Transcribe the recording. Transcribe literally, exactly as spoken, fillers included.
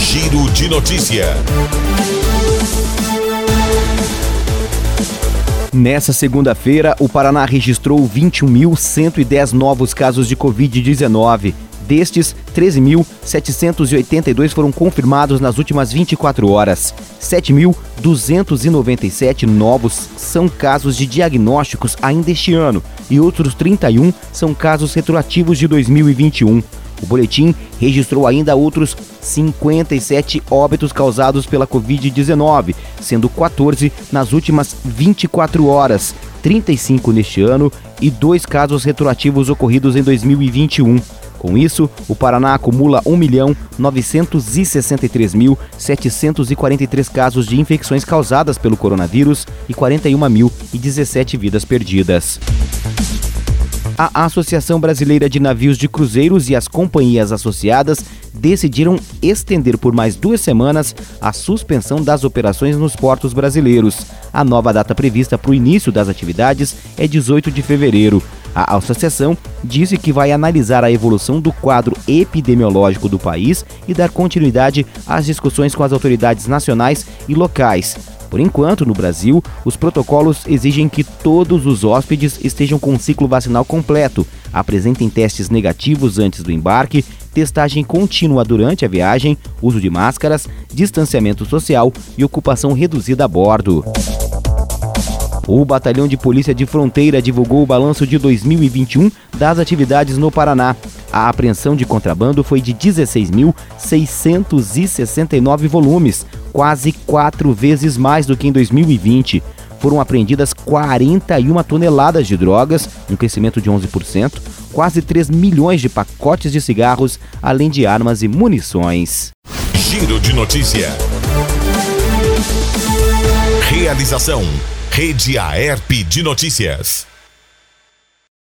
Giro de Notícia. Nessa segunda-feira, o Paraná registrou vinte e um mil cento e dez novos casos de covid dezenove. Destes, treze mil setecentos e oitenta e dois foram confirmados nas últimas vinte e quatro horas. sete mil duzentos e noventa e sete novos são casos de diagnósticos ainda este ano e outros trinta e um são casos retroativos de dois mil e vinte e um. O boletim registrou ainda outros cinquenta e sete óbitos causados pela covid dezenove, sendo quatorze nas últimas vinte e quatro horas, trinta e cinco neste ano e dois casos retroativos ocorridos em dois mil e vinte e um. Com isso, o Paraná acumula um milhão novecentos e sessenta e três mil setecentos e quarenta e três casos de infecções causadas pelo coronavírus e quarenta e um mil e dezessete vidas perdidas. A Associação Brasileira de Navios de Cruzeiros e as companhias associadas decidiram estender por mais duas semanas a suspensão das operações nos portos brasileiros. A nova data prevista para o início das atividades é dezoito de fevereiro. A associação disse que vai analisar a evolução do quadro epidemiológico do país e dar continuidade às discussões com as autoridades nacionais e locais. Por enquanto, no Brasil, os protocolos exigem que todos os hóspedes estejam com o ciclo vacinal completo, apresentem testes negativos antes do embarque, testagem contínua durante a viagem, uso de máscaras, distanciamento social e ocupação reduzida a bordo. O Batalhão de Polícia de Fronteira divulgou o balanço de dois mil e vinte e um das atividades no Paraná. A apreensão de contrabando foi de dezesseis mil seiscentos e sessenta e nove volumes, quase quatro vezes mais do que em dois mil e vinte. Foram apreendidas quarenta e uma toneladas de drogas, um crescimento de onze por cento, quase três milhões de pacotes de cigarros, além de armas e munições. Giro de Notícia. Realização: Rede Aerp de Notícias.